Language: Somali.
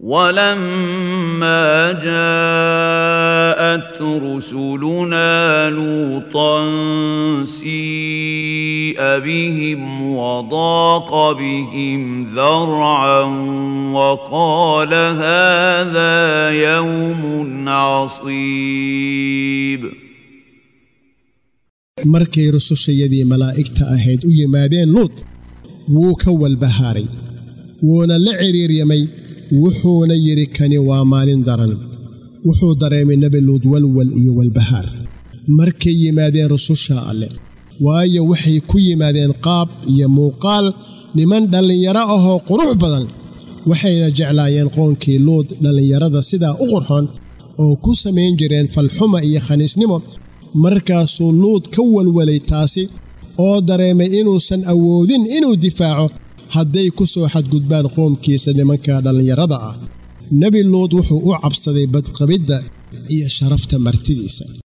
ولما جاءت رسلنا لوطا سيء بهم وضاق بهم ذرعا وقال هذا يوم عصيب. markay rusushayadii malaa'igta ahayd u yimaadeen Luut wuu ka walbahaaray wuuna la ciriiryamay wuxuuna yiri kani waa maalin daran wuxuu dareemay nabi Luut walwal iyo walbahaar markay yimaadeen rususha alle waayo waxay ku yimaadeen qaab iyo muuqaal niman dhalinyaro ah oo qurux badan waxayna jeclaayeen qoonkii Luut dhalinyarada sida u qurxoon oo ku sameyn jireen falxuma iyo khaniisnimo markaasuu Luut ka walwalay taasi oo dareemay inuusan awoodin inuu difaaco hadday ku soo xadgudbaan qoomkiisa nimanka dhalinyarada ah nabi Luut wuxuu u cabsaday badqabidda iyo sharafta martidiisa.